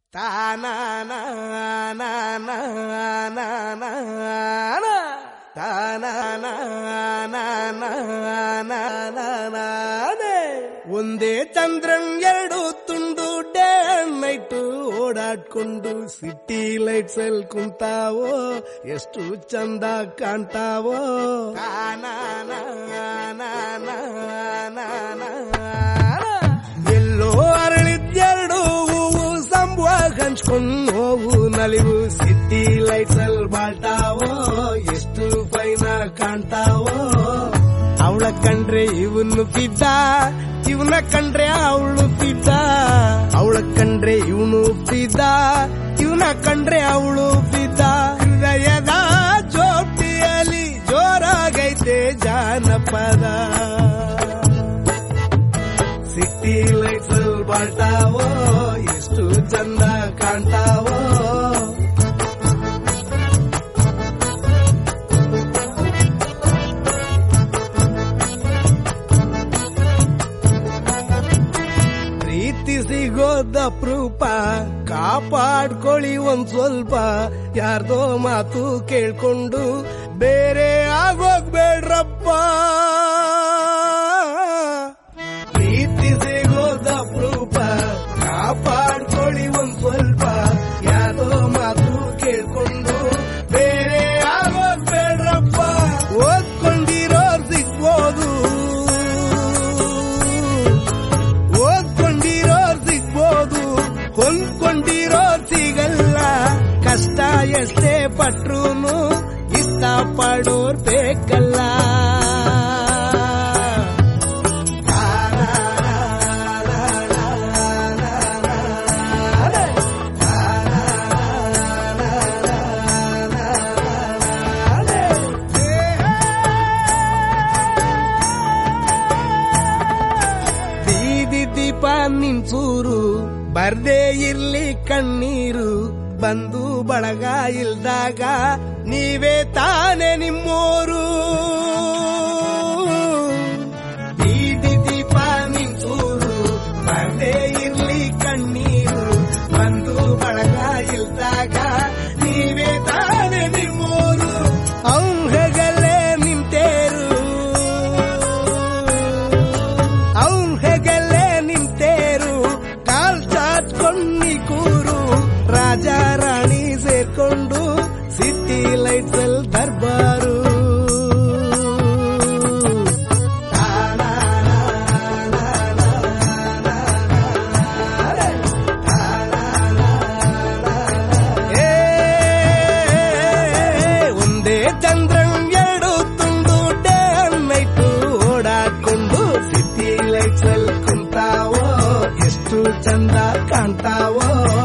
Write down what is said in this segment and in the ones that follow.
ಒಂದೇ ಚಂದ್ರನ್ ಎರಡು ತುಂಡು ಡೇ ಅಂಡ್ ನೈಟ್ ಓಡಾಡ್ಕೊಂಡು ಸಿಟಿ ಲೈಟ್ಸ್ ಅಲ್ಲಿ ಕುಂತಾವೋ ಎಷ್ಟು ಚಂದ ಕಾಣ್ತಾವೋ. ಎಲ್ಲೋ ಅರಳಿದ್ದೆರಡು ಹೂವು ಸಂಭವ ಹಂಚ್ಕೊಂಡು ನೋವು ನಲಿವು ಸಿಟಿ ಲೈಟ್ಸ್ ಅಲ್ಲಿ ಬಾಳ್ತಾವೋ ಎಷ್ಟು ಫೈನ ಕಾಣ್ತಾವೋ. ಅವಳ ಕಂಡ್ರೆ ಇವನು ಫಿದ್ದ, ಇವನ ಕಂಡ್ರೆ ಅವಳು ಫಿದ್ದ. ಅವಳ ಕಂಡ್ರೆ ಇವನು ಫಿದ್ದ, ಇವನ ಕಂಡ್ರೆ ಅವಳು ಫಿದ್ದ. ಹೃದಯದ ಜೋಪಿಯಲ್ಲಿ ಜೋರಾಗೈತೆ ಜಾನಪದ. ಸಿಟಿ ಲೈಟ್ಸ್ ಅಲ್ಲಿ ಬಾಳ್ತಾವೋ ಎಷ್ಟು ಚಂದ ಕಾಣ್ತಾವೋ. ಸಿಗೋದ ಅಪರೂಪ, ಕಾಪಾಡ್ಕೊಳ್ಳಿ ಒಂದ್ ಸ್ವಲ್ಪ. ಯಾರ್ದೋ ಮಾತು ಕೇಳ್ಕೊಂಡು ಬೇರೆ ಆಗೋಗ್ಬೇಡ್ರಪ್ಪ. ಪ್ರೀತಿ ಸಿಗೋದ ಅಪರೂಪ, ಕಾಪಾಡ್ಕೊಳ್ಳಿ ಒಂದ್ ಸ್ವಲ್ಪ. ಯಾರ್ದೋ ಮಾತು ಕೇಳ್ಕೊಂಡು ಬೇರೆ ಆಗೋಗ್ಬೇಡ್ರಪ್ಪ. ಓದ್ಕೊಂಡಿರೋರ್ ಸಿಗ್ಬೋದು, ಹೊಂದ್ಕೊಂಡಿರೋರ್ ಸಿಗಲ್ಲ. ಕಷ್ಟ ಎಷ್ಟೇ ಪಟ್ರೂನು ಇಷ್ಟ ಪಡೋರ್ ಬೇಕಲ್ಲ. ಬೀದಿ ದೀಪ ನಿಂಚೂರು ಬರ್ದೇ ಇರ್ಲಿ ಕಣ್ಣೀರು. ಬಂದು ಬಳಗ ಇಲ್ದಾಗ ನೀವೇ ತಾನೆ ನಿಮ್ಮೋರು. ಬೀದಿ ದೀಪ ನಿಂಚೂರು ಬರ್ದೇ ಇರ್ಲಿ ಕಣ್ಣೀರು. ಬಂದು ಬಳಗ ಇಲ್ದಾಗ ನೀವೇ ತಾನೆ ನಿಮ್ಮೋರು. ಅವ್ಹೆಗಲೇ ನಿಂತೇರು, ಅವ್ಹೆಗಲೇ ನಿಂತೇರು. ಕಾಲ್ ಚಾಚ್ಕೊಂಡಿ ಕೂರು, ರಾಜ ರಾಣಿ ಸೇರ್ಕೊಂಡು ಸಿಟಿ ಲೈಟ್ಸ್ ಅಲ್ಲಿ ದರ್ಬಾರು. ಒಂದೇ ಚಂದ್ರನ್ ಎರಡು ತುಂಡು ಡೇ ಅಂಡ್ ನೈಟ್ ಓಡಾಡ್ಕೊಂಡು ಸಿಟಿ ಲೈಟ್ಸ್ ಅಲ್ಲಿ ಕುಂತಾವೋ ಎಷ್ಟು ಚಂದ ಕಾಣ್ತಾವೋ.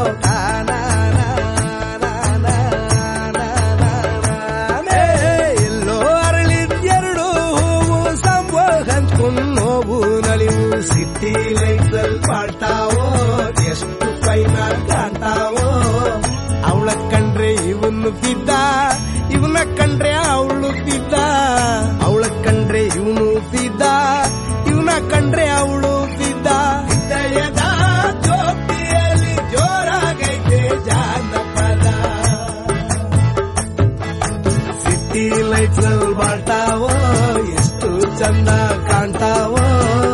ಎಲ್ಲೋ ಅರಳಿದ್ದೆರಡು ಹೂವು ಸಂಭವ ಹಂಚ್ಕೊಂಡು ನೋವು ನಲಿವು ಸಿಟಿ ಲೈಟ್ಸ್ ಅಲ್ಲಿ ಬಾಳ್ತಾವೋ ಎಷ್ಟು ಫೈನ ಕಾಣ್ತಾವೋ. ಅವಳ ಕಂಡ್ರೆ ಇವನು ಫಿದ್ದ, ಇವನ ಕಂಡ್ರೆ ಅವಳು ಫಿದ್ದ. ಅವಳ ಕಂಡ್ರೆ ಇವನು ಫಿದ್ದ, ಇವನ ಕಂಡ್ರೆ ಅವಳು ಫಿದ್ದ. ಹೃದಯದ ಜೋಪಿಯಲ್ಲಿ ಜೋರಾಗೈತೆ ಜಾನಪದ. ಸಿಟಿ ಲೈಟ್ಸ್ ಅಲ್ಲಿ ಬಾಳ್ತಾವೋ ಎಷ್ಟು ಚಂದ ಕಾಣ್ತಾವೋ.